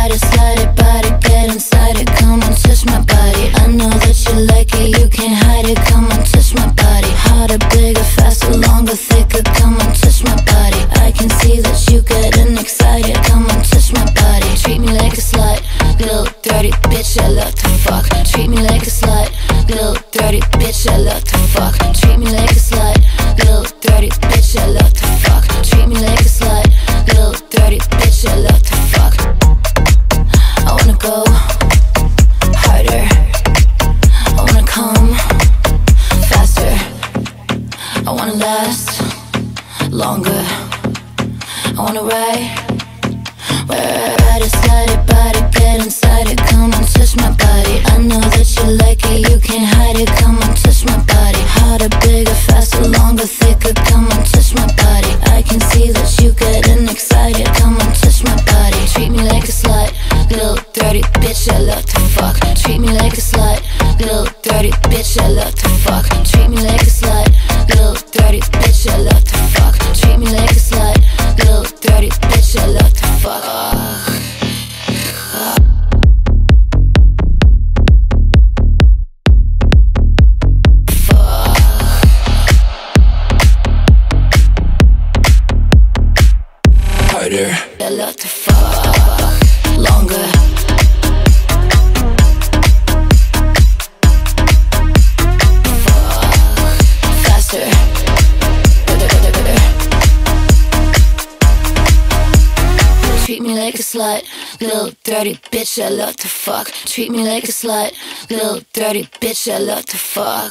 ride it, slide it, body, get inside it. Come on, touch my body. I know that you like it, you can't hide it. Come on, touch my body. Harder, bigger, faster, longer, thicker. Come on, touch my body. I can see that you getting excited. Come on, touch my body. Treat me like a slut, little dirty bitch, I love to fuck. Treat me like a slut, little dirty bitch, I love to fuck. Treat me like a slut, little dirty bitch, I love to fuck. Treat me like a slut, little dirty bitch, I love to fuck. I wanna go harder, I wanna come faster, I wanna last longer, I wanna ride it, slide it, body, get inside it. Come on, touch my body. I know that you like it, you can't hide it. Come on, touch my body. Harder, bigger, faster, longer, thicker. Come on, touch my body. I can see that you getting excited. Come on, touch my body. Treat me like a slut, little dirty bitch, I love to fuck. Treat me like a slut, little dirty bitch, I love to fuck. Treat me like a slut, little dirty bitch, I love to fuck. Treat me like a slut, little dirty bitch, I love to fuck. Harder, I love to fuck. Longer, faster. Treat me like a slut, little dirty bitch, I love to fuck. Treat me like a slut, little dirty bitch, I love to fuck.